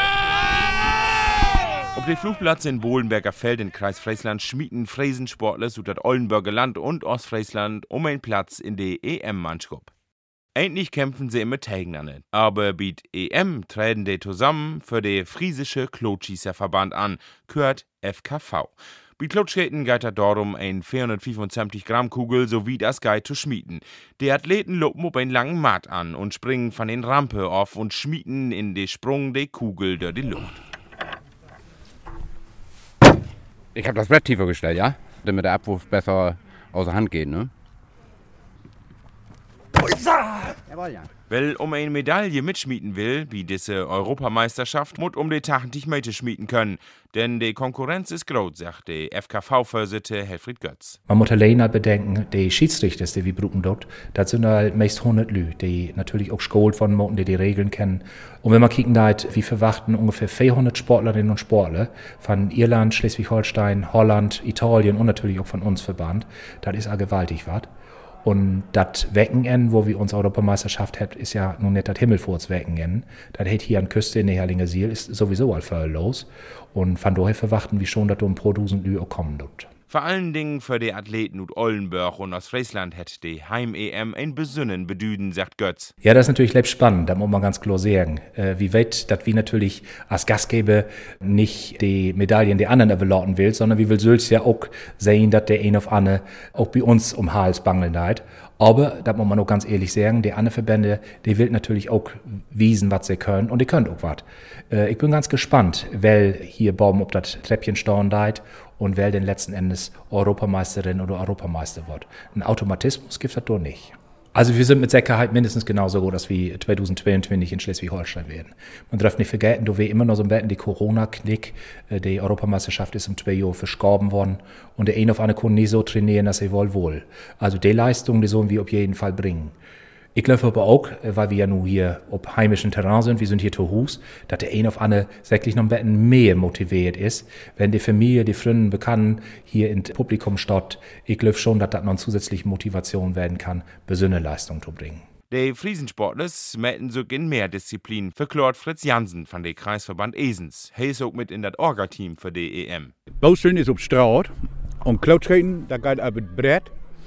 Auf dem Flugplatz in Bohlenberger Feld in Kreis Friesland schmieden Friesensportler aus das Oldenburger Land und Ostfriesland um einen Platz in der EM-Mannschaft. Eigentlich kämpfen sie immer gegeneinander, aber bei EM treten die zusammen für den friesische Klotschießerverband an, gehört FKV. Bei Klotschskaten geht es darum, ein 425 Gramm Kugel sowie das Guide zu schmieden. Die Athleten lopen auf einen langen Matt an und springen von den Rampe auf und schmieden in den Sprung die Kugel durch die Luft. Ich habe das Brett tiefer gestellt, ja? Damit der Abwurf besser außer Hand geht, ne? Jawohl, ja. Weil eine Medaille mitschmieden will, wie diese Europameisterschaft, muss die 80 Meter schmieden können. Denn die Konkurrenz ist groß, sagt der FKV-Vorsitzende Helfried Götz. Man muss alleine bedenken, die Schiedsrichter, die wir brauchen dort, das sind halt meist 100 Leute, die natürlich auch geschult worden sind, die Regeln kennen. Und wenn man kicken da, wir verwarten ungefähr 400 Sportlerinnen und Sportler von Irland, Schleswig-Holstein, Holland, Italien und natürlich auch von uns Verband. Das ist auch gewaltig was. Und das Wochenende, wo wir uns Europameisterschaft haben, ist ja nun nicht das Himmelfahrtswochenende. Das hat hier an Küste in der Herlingersiel, ist sowieso all voll los. Und von daher verwarten wir schon, dass um pro 1000 Leute auch kommen dort. Vor allen Dingen für die Athleten aus Oldenburg und aus Friesland hat die Heim-EM ein Besünnen bedüden, sagt Götz. Ja, das ist natürlich lebend spannend, da muss man ganz klar sagen. Wie weit, dass wir natürlich als Gastgeber nicht die Medaillen der anderen überlauten will, sondern wir will selbst ja auch sehen, dass der ein auf andere auch bei uns um Hals bangeln hat. Aber, da muss man auch ganz ehrlich sagen, die anderen Verbände, die will natürlich auch wiesen, was sie können, und die können auch was. Ich bin ganz gespannt, wer hier Baum ob das Treppchen stehen deit und wer denn letzten Endes Europameisterin oder Europameister wird. Ein Automatismus gibt es doch nicht. Also wir sind mit Sicherheit mindestens genauso gut, dass wir 2022 in Schleswig-Holstein werden. Man darf nicht vergessen, da wir immer noch so ein bisschen die Corona-Knick, die Europameisterschaft ist um 2 Jahre verschoben worden und der eine auf eine kann nicht so trainieren, dass er wohl. Also die Leistung, die sollen wir auf jeden Fall bringen. Ich glaube aber auch, weil wir ja nur hier auf heimischem Terrain sind, wir sind hier zu Hus, dass der eine auf eine wirklich noch ein bisschen mehr motiviert ist, wenn die Familie, die Freunde, Bekannten hier im Publikum steht. Ich glaube schon, dass das noch eine zusätzliche Motivation werden kann, besondere Leistung zu bringen. Die Friesensportler melden sich in mehr Disziplinen, verklart Fritz Jansen von der Kreisverband Esens. Er ist auch mit in das Orga-Team für die EM. Bouseln ist auf Straat und Klautschreiten, da geht aber Brett.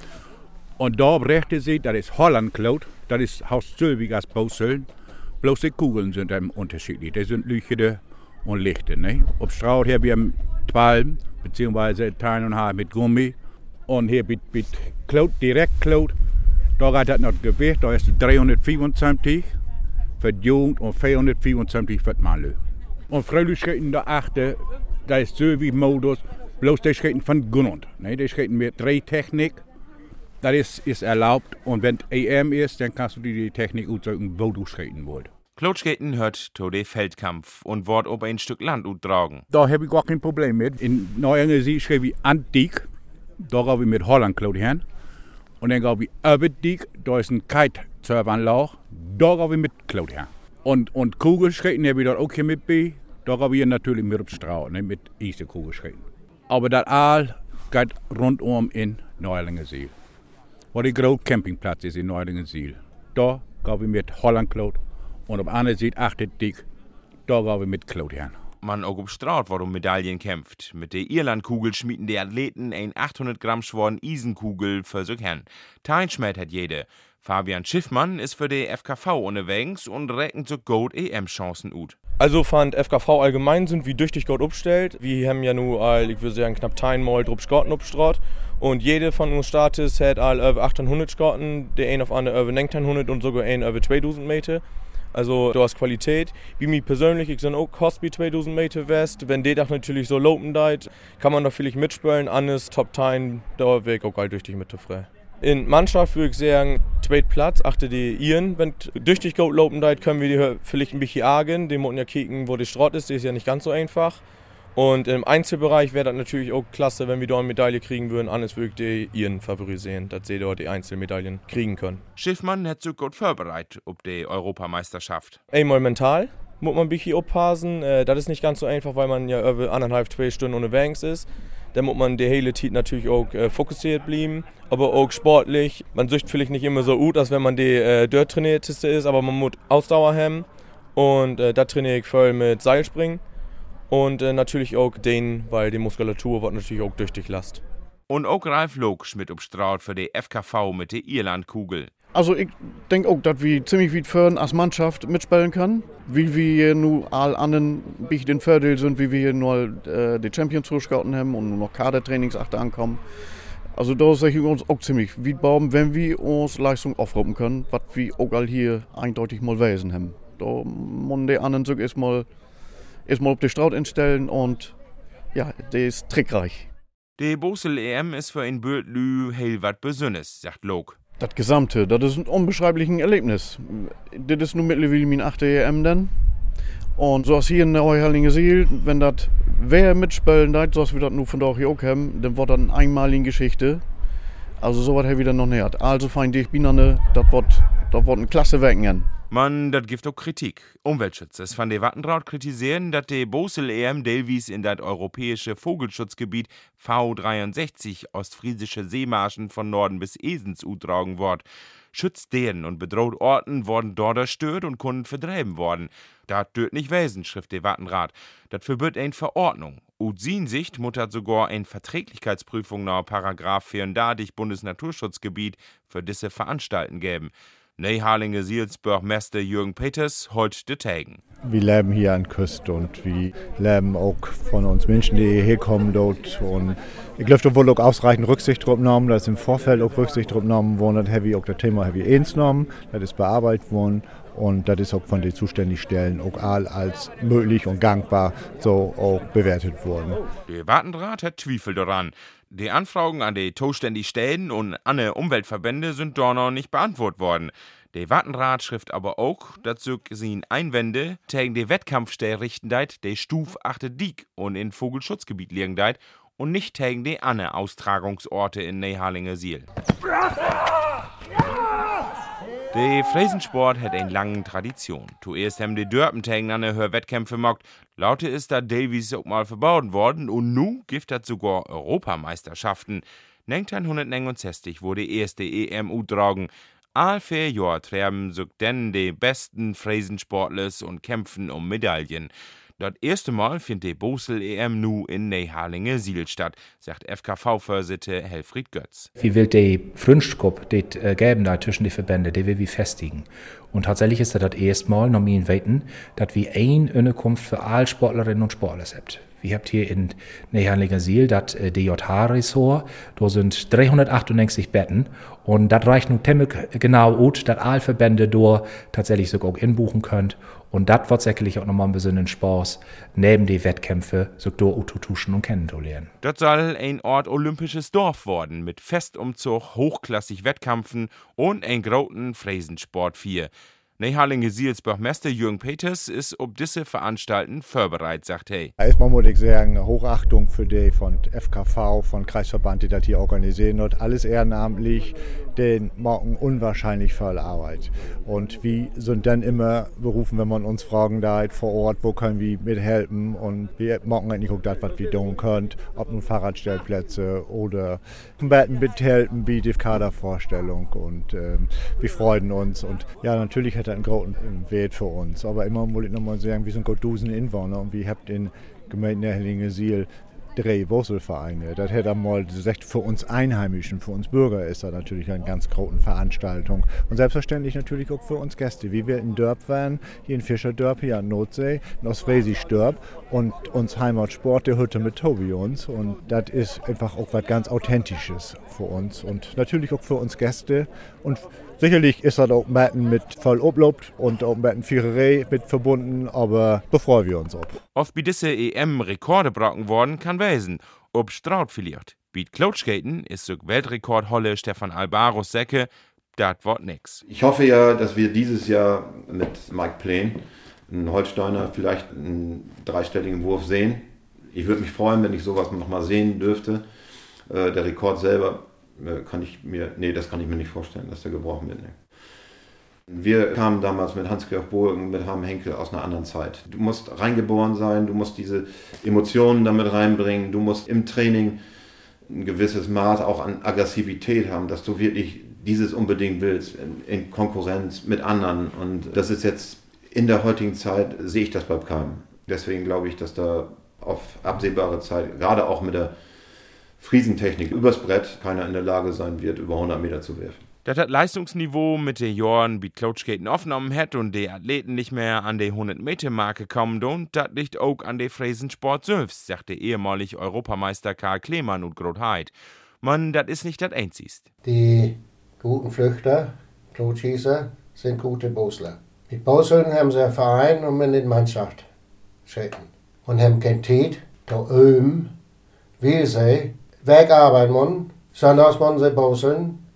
Und da rechte sie, das ist Holland-Klaut, das ist hausselbig als Bouseln. Bloß die Kugeln sind dann unterschiedlich. Die sind leuchtende und lichte. Ne? Auf Straat hier wir haben 12, beziehungsweise Teilen und Haar mit Gummi. Und hier mit Klaut, direkt Klaut, da geht das noch Gewicht, da ist 325 für die Jugend und 425 für die Mann. Und Fröhlichkeiten da achte, da ist so wie Modus, bloß die Schreiten von Grund. Ne? Die Schreiten mit Drehtechnik. Das ist erlaubt und wenn EM ist, dann kannst du die Technik ausdrücken, wo du schreiten willst. Klotschkeiten hört zu den Feldkampf und wird auf ein Stück Land utdragen. Da habe ich gar kein Problem mit. In Neuengersee schreibe ich Antik, da gehe ich mit Holland hin. Und dann gehe ich Öberdik, da ist ein Kite-Surfanlauf, da gehe ich mit Klaut hin. Und Kugelschreiten habe ich dort auch hier mit bei, da gehe ich natürlich mit auf Strahl, ne, mit Eise-Kugelschreiten. Aber das all geht rundum in Neuengersee. Wo der große Campingplatz ist in Neuengersee. Da gehen wir mit Holland Klaut und auf der anderen Seite achtet dick, da gehen wir mit Klaut hin. Man auch auf Straat, wo Medaillen kämpft. Mit der Irlandkugel schmieden die Athleten ein 800 Gramm schweren Isenkugel für sich hin. Teinschmäht hat jede. Fabian Schiffmann ist für die FKV unterwegs und rechnet so gut EM-Chancen ut. Also fand FKV allgemein sind wie durch gut aufgestellt. Wir haben ja nur, ich würde sagen, knapp 10 Mal drauf Skotten aufgestrahlt. Und jede von uns Startes hat über 800 Skotten, der ein auf andere über 1900 und sogar ein über 2000 Meter. Also du hast Qualität. Wie mir persönlich, ich bin auch Hospi 2000 Meter West. Wenn die doch natürlich so lopen deit, kann man da vielleicht mitspielen. Anders Top 10, da wäre ich auch durch dich mit frei. In Mannschaft würde ich sagen, zweiter Platz, achte die Iren. Wenn durch dich gut lopen deit, können wir die vielleicht ein bisschen argen. Die müssen ja kicken, wo die Straße ist, die ist ja nicht ganz so einfach. Und im Einzelbereich wäre das natürlich auch klasse, wenn wir da eine Medaille kriegen würden. Anders würde ich die Iren favorisieren, dass sie dort die Einzelmedaillen kriegen können. Schiffmann hat sich gut vorbereitet auf die Europameisterschaft. Einmal mental muss man ein bisschen aufpassen. Das ist nicht ganz so einfach, weil man ja über 1,5–2 Stunden unterwegs ist. Da muss man die hele Zeit natürlich auch fokussiert bleiben, aber auch sportlich. Man sieht vielleicht nicht immer so gut, als wenn man die dort trainierteste ist, aber man muss Ausdauer haben. Und da trainiere ich voll mit Seilspringen. Und natürlich auch den, weil die Muskulatur wird natürlich auch durch dich lasst. Und auch Ralf Loksch mit Straat für die FKV mit der Irlandkugel. Also ich denke auch, dass wir ziemlich weit vorn als Mannschaft mitspielen können. Wie wir nun all anderen ein bisschen den Vorteil sind, wie wir nur die Champions zugeschaut haben und noch Kadertrainings achter ankommen. Also da sage ich uns auch ziemlich weit bauen, wenn wir uns Leistung aufrufen können, was wir auch all hier eindeutig mal weisen haben. Da muss der anderen so erstmal auf die Straut instellen und ja, der ist trickreich. Die Bosel EM ist für ein Bödlü hell wat Besonnes, sagt Lok. Das Gesamte, das ist ein unbeschreibliches Erlebnis. Das ist nun mittlerweile mein 8. EM dann. Und so als hier in der Heuherlinge-Siel, wenn das wer mitspielen darf, so als wir das nur von da hier auch haben, dann wird das eine einmalige Geschichte. Also so was haben wir dann noch nicht. Also fein, ich bin das wird ein klasse Wecken. Man, das gibt auch Kritik. Umweltschützer von der Wattenraut kritisieren, dass die Bosel-EM Delwies in das europäische Vogelschutzgebiet V63 ostfriesische Seemarschen von Norden bis Esens utragen wird. Schützdären und bedroht Orten wurden dort erstört und Kunden verdreiben worden. Das dürft nicht wesen, schrift der Wattenrat. Das verbirgt eine Verordnung. Ut sin Sicht muttert sogar eine Verträglichkeitsprüfung nach Paragraph 34 Bundesnaturschutzgebiet für diese Veranstalten geben. Neiharlinge-Sielsburg-Meister Jürgen Peters holt de Tagen. Wir leben hier an der Küste und wir leben auch von uns Menschen, die hierher kommen dort. Und ich glaube, da wurde auch ausreichend Rücksicht drauf genommen, da ist im Vorfeld auch Rücksicht drauf genommen worden, das auch das Thema ernst genommen, das ist bearbeitet worden und das ist auch von den zuständigen Stellen auch als möglich und gangbar so auch bewertet worden. Der Wattenrat hat Zweifel daran. Die Anfragen an die zuständigen Stellen und an die Umweltverbände sind doch noch nicht beantwortet worden. Der Wattenrat schrift aber auch, dass sie Einwände gegen die Wettkampfstelle richten deit, die Stuf 8 Diek und in Vogelschutzgebiet liegen deit und nicht gegen die anderen Austragungsorte in Neiharlinge-Siel. Der Fräsensport hat eine lange Tradition. Zuerst haben die Dörpen gegen andere Wettkämpfe mockt. Laute ist da Delwies auch mal verbaut worden und nu gibt das sogar Europameisterschaften. 1969 wurde die erste EM utragen. All 4 Jahre treiben sich denn die besten Fräsensportlers und kämpfen um Medaillen. Das erste Mal findet die Bosel-EM nu in Neiharlinge-Siel statt, sagt FKV-Vorsitzender Helfried Götz. Wie will die Freundschaft, die geben da zwischen den Verbänden, die will wir festigen. Und tatsächlich ist das erste Mal, noch mir weten, dass wir eine Unterkunft für alle Sportlerinnen und Sportler habt. Wir habt hier in Neiharlinge-Siel das DJH-Resort, da sind 398 Betten und das reicht nun ziemlich genau aus, dass alle Verbände da tatsächlich sogar auch inbuchen könnt. Und das wird sicherlich auch nochmal ein bisschen Spaß, neben die Wettkämpfe so da auszutuschen und kennenzulernen. Das soll ein Ort olympisches Dorf worden, mit Festumzug, hochklassig Wettkampfen und ein großen Fräsensport 4. Neiharlinge-Sielsburg-Meister Jürgen Peters ist ob diese Veranstalten vorbereitet, sagt er. Erstmal muss ich sagen, Hochachtung für die von FKV, von Kreisverband, die das hier organisieren. Dort alles ehrenamtlich, den machen unwahrscheinlich viel Arbeit. Und wir sind dann immer berufen, wenn man uns fragen da vor Ort, wo können wir mithelfen. Und wir machen eigentlich auch das, was wir tun können. Ob nun Fahrradstellplätze oder Betten mithelfen, wie die Kadervorstellung. Und wir freuen uns. Und ja, natürlich hat einen großen Wert für uns. Aber immer muss ich nochmal sagen, wir sind gut 1000 Inwohner und wir habt in Gemeinde Neiharlinge-Siel 3 Boselvereine. Das hätte einmal gesagt, für uns Einheimischen, für uns Bürger ist das natürlich eine ganz große Veranstaltung. Und selbstverständlich natürlich auch für uns Gäste. Wie wir in Dörp waren, hier in Fischerdörp, hier an Nordsee, in Ostfriesisch-Dörp und uns Heimatsport, der Hütte mit Tobi uns. Und das ist einfach auch was ganz Authentisches für uns und natürlich auch für uns Gäste. Und sicherlich ist das auch mit voll Oblob und auch mit Viererei mit verbunden, aber befreuen wir uns auch. Oft bei diese EM Rekorde brocken worden kann wesen, ob Straut vielleicht. Bei Cloudskaten ist so Weltrekordholle Stefan Albaros Säcke, das wird nix. Ich hoffe ja, dass wir dieses Jahr mit Mike Plain, einen Holsteiner, vielleicht einen 3-stelligen Wurf sehen. Ich würde mich freuen, wenn ich sowas nochmal sehen dürfte. Der Rekord selber das kann ich mir nicht vorstellen, dass der gebrochen wird. Wir kamen damals mit Hans-Georg Bogen, mit Harm Henkel aus einer anderen Zeit. Du musst reingeboren sein, du musst diese Emotionen damit reinbringen, du musst im Training ein gewisses Maß auch an Aggressivität haben, dass du wirklich dieses unbedingt willst, in Konkurrenz mit anderen. Und das ist jetzt in der heutigen Zeit, sehe ich das bei keinem. Deswegen glaube ich, dass da auf absehbare Zeit, gerade auch mit der Friesentechnik übers Brett keiner in der Lage sein wird, über 100 Meter zu werfen. Das hat Leistungsniveau mit den Jahren wie Cloudskaten aufgenommen hat und die Athleten nicht mehr an die 100-Meter-Marke kommen und das liegt auch an den Fräsensport selbst, sagte ehemalig Europameister Karl Klemann und Grotheit. Man, das ist nicht das Einzigste. Die guten Flüchter, Cloudschießer, sind gute Bosler. Mit Boseln haben sie einen Verein und mit der Mannschaft schäden. Und haben kein Zeit, da üben, will sie wegarbeiten müssen, sondern man sie Boseln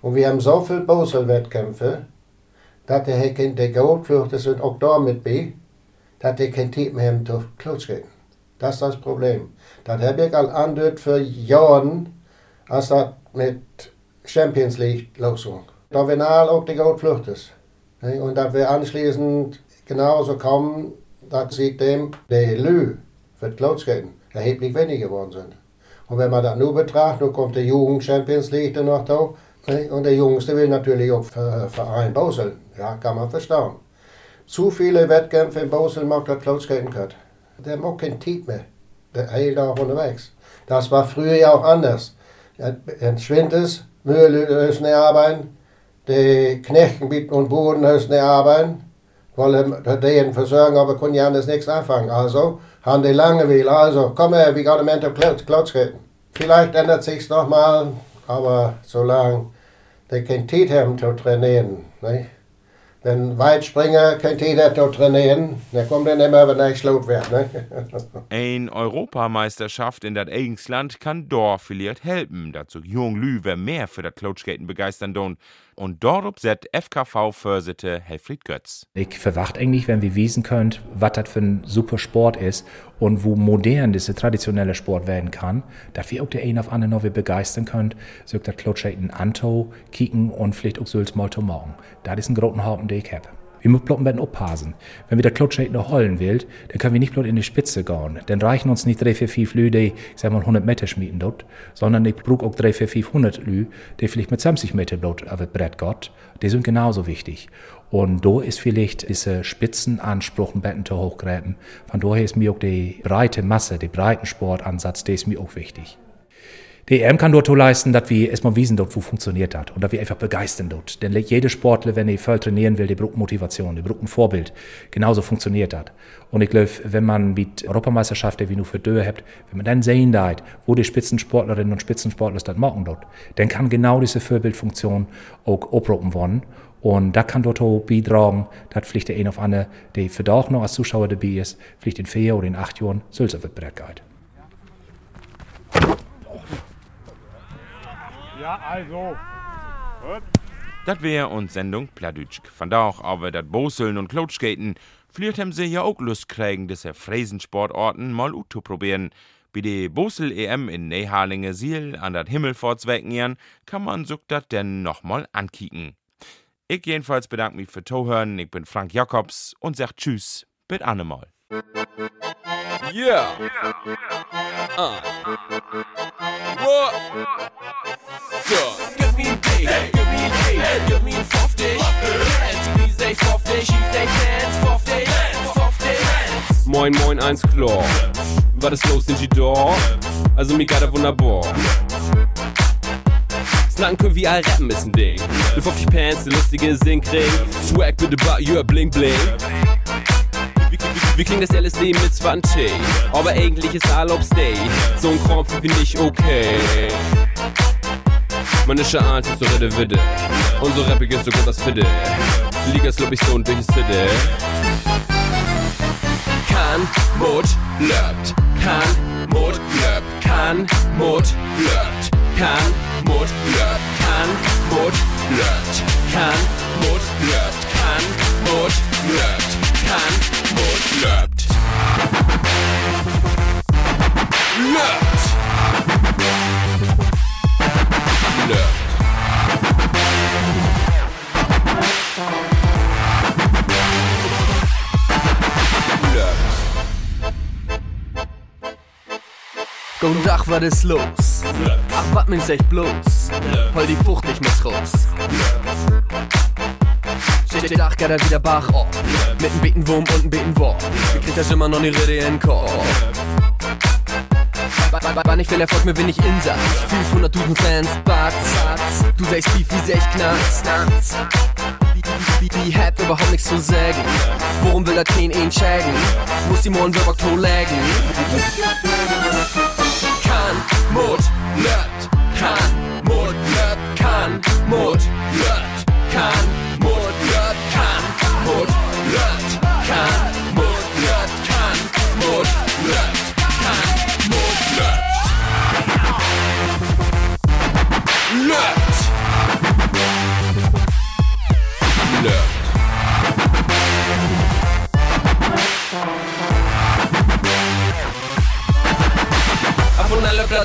Und wir haben so viele Bosel-Wettkämpfe, dass die Goldflüchter sind auch da mit bei, dass die kein Tipp mehr haben zu Klutsch gehen. Das ist das Problem. Das habe ich all andeutet für Jahre, als das mit Champions League losging. Da werden alle auch die Goldflüchter. Und dass wir anschließend genauso kommen, dass sie dem die Lü für die Klutschketten erheblich weniger geworden sind. Und wenn man das nur betrachtet, dann kommt die Jugend Champions League dann noch da. Und der Jüngste will natürlich auch für Verein Bosel. Ja, kann man verstehen. Zu viele Wettkämpfe in Bosel macht das Klutschketten gehört. Der macht kein Tipp mehr. Der hält auch unterwegs. Das war früher ja auch anders. In Schwintes, Mühle müssen arbeiten, die Knechten und Buden müssen arbeiten. Wollen den versorgen, aber können ja anders nichts anfangen. Also haben die Langeweile. Also komm her, wir gehen mit der Klutschketten. Vielleicht ändert sich's nochmal, aber solange die kein Zeit haben zu trainieren, nicht? Wenn Weitspringer kein Zeit hat zu trainieren, dann kommt dann immer, wenn er schlaut wird. Eine Europameisterschaft in das eigenes Land kann dort vielleicht helfen, dazu jung Lüwe mehr für das Klutschketten begeistern tun. Und dort setzt FKV-Vorsitzende Helfried Götz. Ich verwacht eigentlich, wenn wir wissen könnt, was das für ein super Sport ist und wo modern dieser traditionelle Sport werden kann, dass wir auch der einen auf anderen noch begeistern könnt, so das Klutschketten anto, kicken und vielleicht auch so mal zu machen. Das ist ein großer Haufen, den ich habe. Wir müssen bloß ein bisschen aufpassen. Wenn wir der Klutschketten noch holen will, dann können wir nicht bloß in die Spitze gehen. Dann reichen uns nicht 3, 4, 5 Lü, die, ich sag mal, 100 Meter schmieden dort, sondern ich brauche auch 3, 4, 500 Lü, die vielleicht mit 20 Meter dort auf das Brett gehen. Die sind genauso wichtig. Und da ist vielleicht dieser Spitzenanspruch ein bisschen zu hochgräben. Von daher ist mir auch die breite Masse, der Breitensportansatz, der ist mir auch wichtig. Die EM kann dort leisten, dass wir erstmal wissen, dort, wo funktioniert das und dass wir einfach begeistern dort. Denn jeder Sportler, wenn er voll trainieren will, der braucht Motivation, der braucht ein Vorbild. Genauso funktioniert das. Und ich glaube, wenn man mit Europameisterschaften wie nur für Döhe habt, wenn man dann sehen darf, wo die Spitzensportlerinnen und Spitzensportler das machen dort, dann kann genau diese Vorbildfunktion auch abrufen werden. Und da kann dort auch beitragen, dass vielleicht der eine auf andere, der für auch noch als Zuschauer dabei ist, vielleicht in 4 oder in 8 Jahren, soll es auf das Brett gehen. Ja, also. Gut. Das wäre uns Sendung Plattdeutsch. Von da auch aber das Boseln und Klutschketten. Vielleicht haben sie ja auch Lust kriegen, diese Fräsensportorten mal auszuprobieren. Bei der Bosel-EM in Nehalinge-Siel an das Himmelfahrtswecken kann man sich das denn nochmal ankicken. Ich jedenfalls bedanke mich für Zuhören. Ich bin Frank Jakobs und sag Tschüss, bis annemal. Yeah. What? Give me a day, give me a day, give me a 50. And we say 50, she say dance, 50. Moin, moin, eins klar. Was ist los, sind die da? Also mir gerade wunderbar. Snacken können wir all rappen ist ein Ding. Du 50 Pants, der lustige Singkring. Swag bitte bei your bling bling. Wir klingen das LSD mit 20, aber eigentlich ist Urlaubs Day. So ein Kram finde ich okay. Man ist schon alt, so redde Widde. Und so rappig ist sogar das Fidde. Liga ist, glaub ich, so ein durches Fidde. Kann, Mut, löbt. Kann, Mut, löbt. Kann, Mut, löbt. Kann, Mut, löbt. Kann, Mut, löbt. Kann, Mut, löbt. Kann, Mut, löbt. Kann, Mut, löbt. Löbt. Löbt. Guten Tag, was ist los? Ach, was meinst echt bloß? Hol die Frucht nicht mehr raus. Steht Dach, geht er wieder Bach auf. Mit einem Betenwurm und einem Betenwurm. Wie kriegt das immer noch nie Rede in den Kopf? Wann ich will, erfolgt mir wenig Insatz. 500.000 Fans, Batz. Du sagst Beef, wie sech Knacks. Die hat überhaupt nichts zu sagen. Worum will das kein ihn schägen? Muss die Mohren wirklich to lägen? Kann, Mut, löbt. Kann, Mut, löbt. Kann, Mut, löbt. Kann, Mut, löbt. Kann, Mut, löbt. Kann, Mut, löbt. Kann, Mut, löbt. Kann, Mut, löbt. Löbt.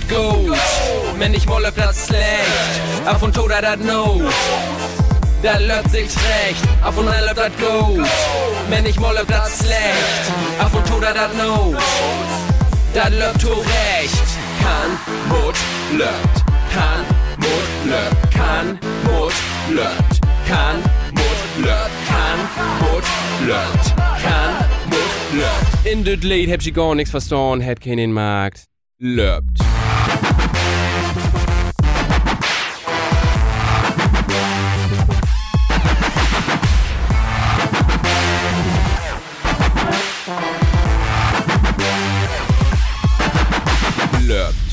gut. Wenn ich mal löbt, das schlecht. Auf und to, dat no. Da löbt sich recht. Auf und an löbt, dat gut. Wenn ich mal löbt, das schlecht. Auf und to, dat no. Da löbt to recht. Kann, Mut, löbt. Kann, Mut, löbt. Kann, Mut, löbt. Kann, Mut, löbt. Kann, Mut, löbt. Kann, Mut, löbt. In dit Lied hab ich gar nichts verstanden, hätt keinen Markt. Löbt. Löbt.